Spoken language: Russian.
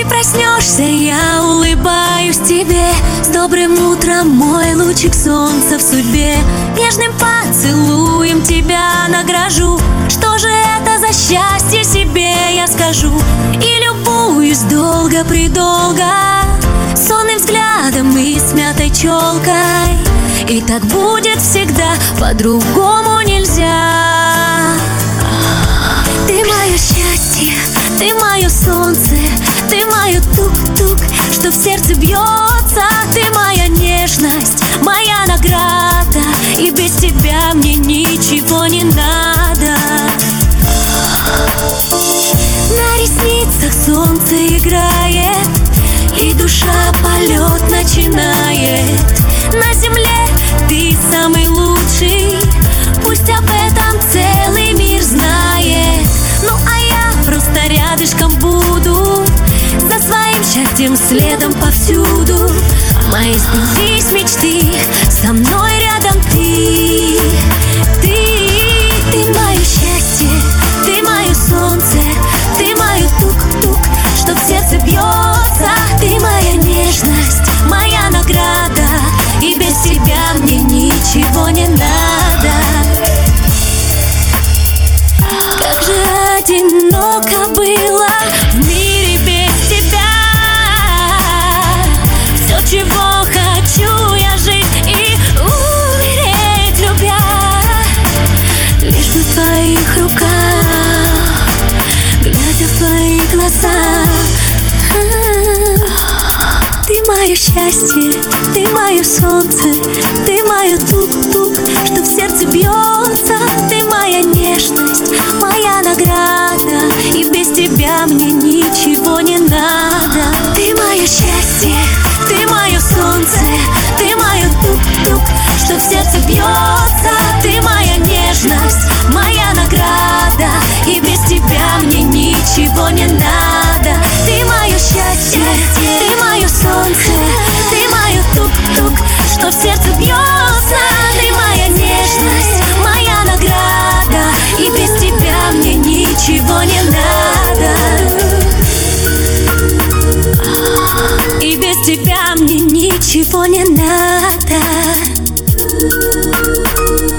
ты проснешься, я улыбаюсь тебе. С добрым утром, мой лучик солнца в судьбе. Нежным поцелуем тебя награжу. Что же это за счастье себе я скажу? И любуюсь долго-предолго сонным взглядом и смятой челкой. И так будет всегда, по-другому нельзя. Ты мое счастье, ты мое солнце, ты мое тук-тук, что в сердце бьется. Ты моя нежность, моя награда, и без тебя мне ничего не надо. На ресницах солнце играет, и душа полет начинает. На земле ты самый лучший, пусть об этом целый мир знает. Ну а я просто рядышком буду, за своим счастьем следом повсюду. Мои сбылись мечты, со мной рядом ты. Ты мое счастье, ты мое солнце, ты мое тук-тук, что в сердце бьется. Ты моя нежность, моя награда, и без тебя мне ничего не надо. Как же одиноко было в мире без тебя. Все, чего хочу я жить и умереть любя, лишь бы в твоих руках, глядя в твои глаза. Ты мое счастье, ты мое солнце, ты мое тук-тук, что в сердце бьется. Ты моя нежность, моя награда, и без тебя мне ничего не надо. Ты мое счастье, ты мое солнце, ты мое тук-тук, что в сердце бьется. Ты моя нежность, моя награда, и без тебя мне ничего не надо. Ты мое счастье, ты мое солнце, ты мое тук-тук, что в сердце бьется. Ты моя нежность, моя награда, и без тебя мне ничего не надо. И без тебя мне ничего не надо.